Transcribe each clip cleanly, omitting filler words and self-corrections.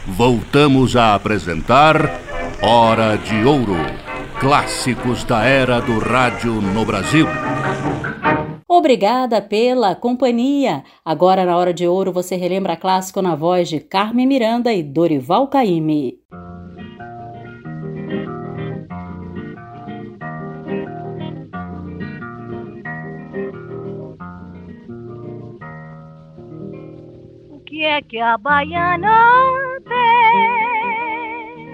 voltamos a apresentar Hora de Ouro, clássicos da era do rádio no Brasil. Obrigada pela companhia. Agora, na Hora de Ouro, você relembra clássico na voz de Carmen Miranda e Dorival Caymmi. O que é que a baiana tem?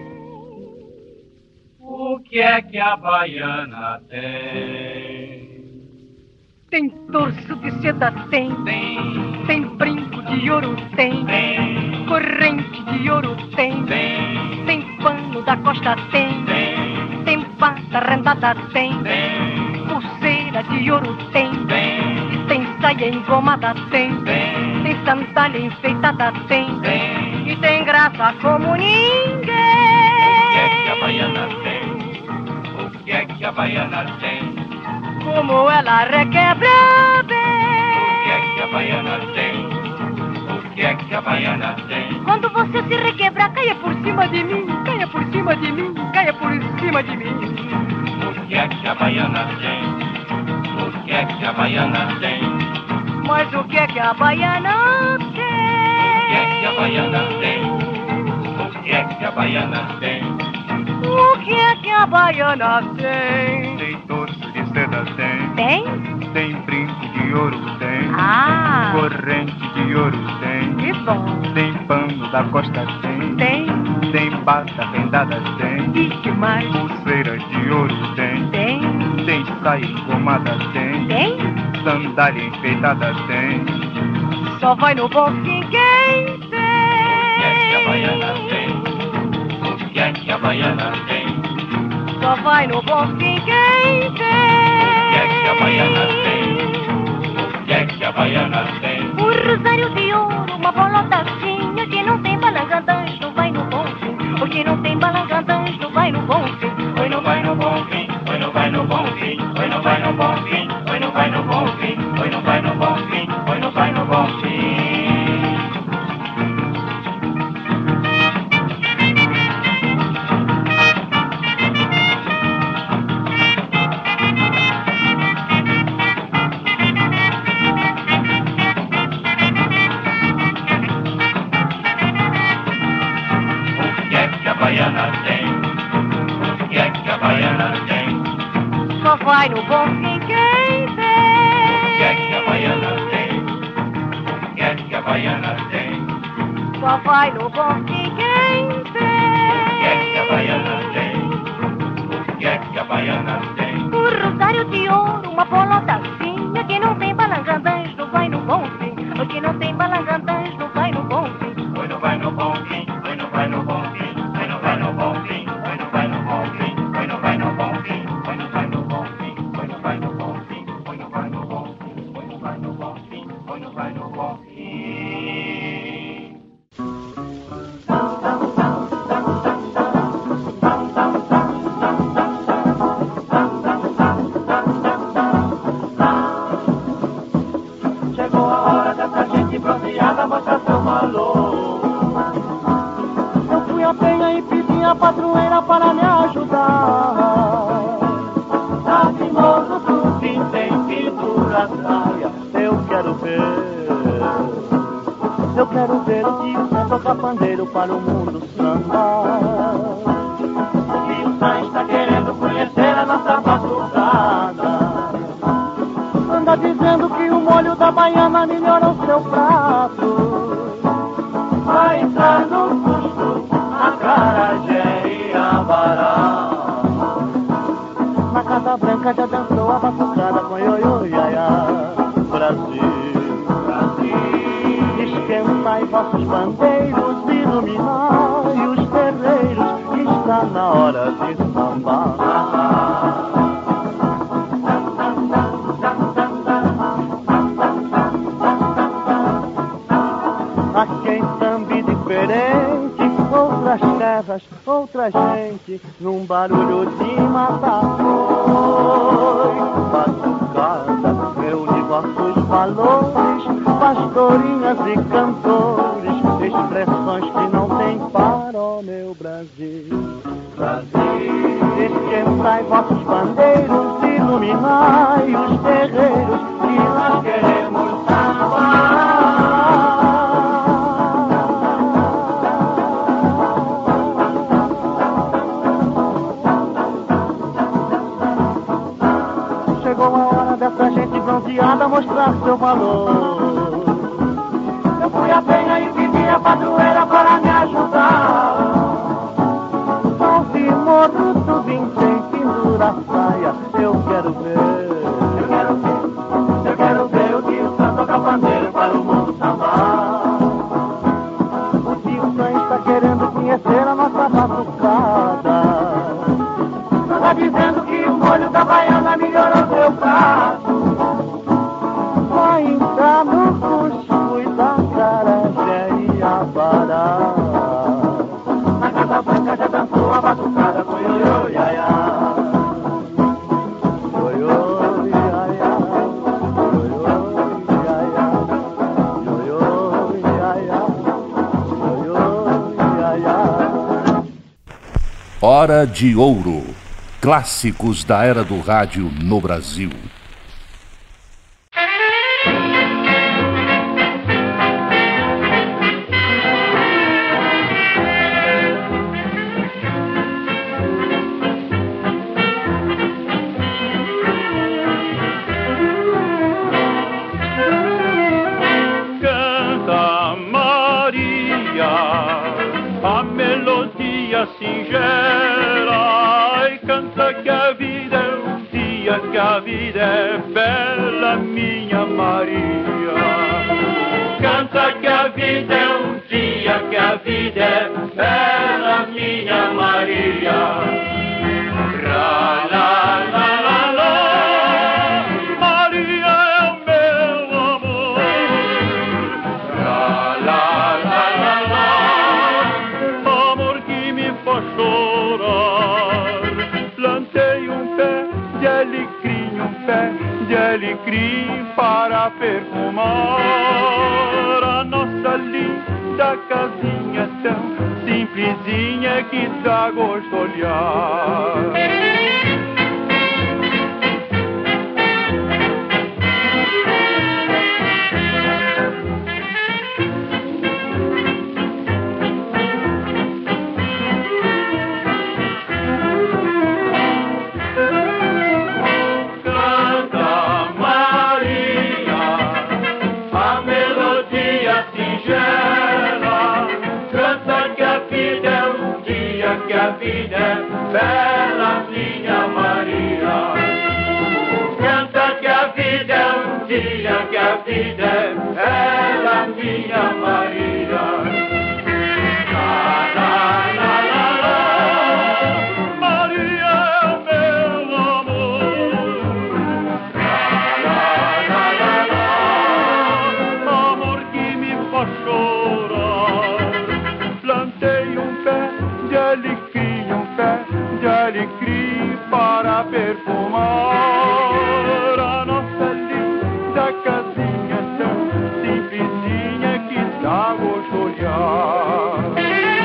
O que é que a baiana tem? Tem torso de seda, tem. Tem brinco de ouro, tem. Corrente de ouro, tem. Tem pano da costa, tem. Tem pata rendada, tem. Pulseira de ouro, tem. E tem saia engomada, tem. Tem sandália enfeitada, tem. E tem graça como ninguém. O que é que a baiana tem? O que é que a baiana tem? Como ela requebra bem. O que é que a baiana tem? O que é que a baiana tem? Quando você se requebrar, caia por cima de mim. Caia por cima de mim. Caia por cima de mim. O que é que a baiana tem? O que é que a baiana tem? Mas o que é que a baiana tem? O que é que a baiana tem? O que é que a baiana tem? O que é que a baiana tem? Tem torso de seda, tem. Tem? Tem brinco de ouro, tem. Ah! Corrente de ouro, tem. Que bom! Tem pano da costa, tem. Tem? Tem bata rendada, tem. E que mais? Pulseiras de ouro, tem. Tem? Tem saia engomada, tem. Tem? Sandália enfeitada, tem. Só vai no bom fim quem tem. O que é que a baiana tem? O que é que a baiana tem? Só vai no bom fim quem tem. O que é que a baiana tem? O que é que a baiana tem? Um rosário de ouro, uma bolotazinha. Que não tem balangandãs, não vai no bom fim. O que não tem balangandãs, não vai no bom fim. Oi, não vai no bom fim. Oi, não vai no bom fim. Oi, não vai no bom fim. Oi, não vai no bom fim. Oi, não vai no bom fim. Oi, não vai no bom fim. Só vai no bom fim quem tem. O que é que a baiana tem? O que é que a baiana tem? Só vai no bom fim quem tem. O que é que a baiana tem? O que é que a baiana tem? Um rosário de ouro, uma bolotazinha. Que não tem balangandãs, não vai no bom fim. O que não tem balangandãs, não vai no bom fim. Oi, não vai no bom fim. Oi, não vai no bom fim. Oi, não vai no bom fim. Oi, não vai no bom fim. Oi, não vai no bom fim. Oi, não vai no bom fim. Oi, não vai no bom fim. Oi, não vai no bom fim. Oi, não vai no bom fim. Oi, não vai no bom fim. Chegou a hora dessa gente bronzeada mostrar seu valor. Eu fui à penha e pedi a padroeira para me ajudar. Tá famoso do que tem pintura saia. Eu quero ver o Tio Sam tocar pandeiro para o mundo sambar. O Tio Sam está querendo conhecer a nossa batucada. Anda dizendo que o molho da baiana melhora o seu prato. Vai entrar no custo, acarajé e abará. Na Casa Branca já dançou a batucada com ioiô, iaiá. Brasil, Brasil, esquentai vossos bandeiros, iluminai os terreiros, está na hora de sambar. Aqui em Sambi diferente, outras terras, outra gente, num barulho de matar. Oi, batucada, reúne vossos valores, pastorinhas e cantores, expressões que não têm par. meu Brasil. Brasil, desquentrai vossos bandeiros, iluminai os terreiros, que nós queremos salvar. Chegou a hora dessa gente bronzeada mostrar seu valor. Eu fui a penha e pedi a padroeira para me ajudar. Salve morro do vintém, pendura a saia, eu quero ver. Eu quero ver o tio Sam tocar pandeiro para o mundo sambar. O tio Sam está querendo conhecer a nossa batucada. Está dizendo que o molho da baiana melhorou seu prato. Vai entrar no cuscuz da acarajé e a bará. Na Casa Branca já dançou a batucada com ioiô, iaiá. Ioiô, iaiá. Ioiô, iaiá. Ioiô, iaiá. Ioiô, iaiá. Hora de Ouro. Clássicos da era do rádio no Brasil. Canta Maria, a melodia singela, e canta que a vida é um dia, que a vida é bela, minha Maria. Canta que a vida é um dia, que a vida é bela, minha Maria. Ra, la, la, la, la, Maria é o meu amor. Ra, la, la, la, la, amor que me faz chorar. Plantei um pé de alecrim, um pé de alecrim para perfumar a nossa linda casinha tão simplesinha que dá gosto de olhar. Canta Maria, a melodia singela, canta que a vida é um dia, que a vida é bela, minha Maria. Canta que a vida é um dia, que a vida é bela, minha Maria. La, la, la, la, la, Maria é o meu amor. La, la, la, la, amor que me faz chorar. Plantei um pé de alecrim, um pé de alecrim para perfumar a nossa linda casinha tão simplesinha que dá gosto de olhar.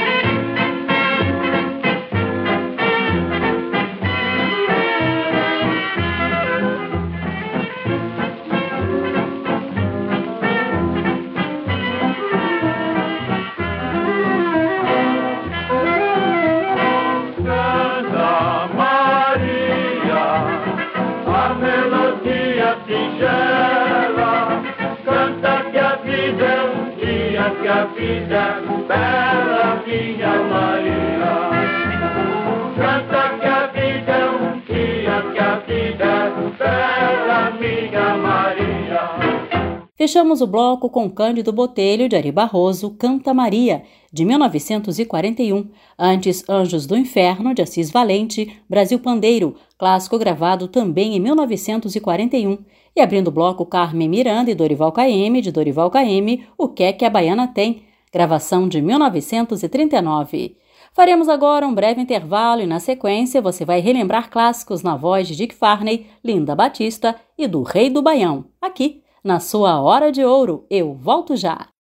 Canta Maria, a melodia singela, canta que a vida é um dia, que a vida é bela, minha Maria. Canta que a vida é um dia, que a vida é bela, minha Maria. Fechamos o bloco com Cândido Botelho, de Ari Barroso, Canta Maria, de 1941. Antes, Anjos do Inferno, de Assis Valente, Brasil Pandeiro, clássico gravado também em 1941. E abrindo o bloco, Carmen Miranda e Dorival Caymmi, de Dorival Caymmi, O Que é que a Baiana Tem, gravação de 1939. Faremos agora um breve intervalo e, na sequência, você vai relembrar clássicos na voz de Dick Farney, Linda Batista e do Rei do Baião, aqui na sua Hora de Ouro. Eu volto já!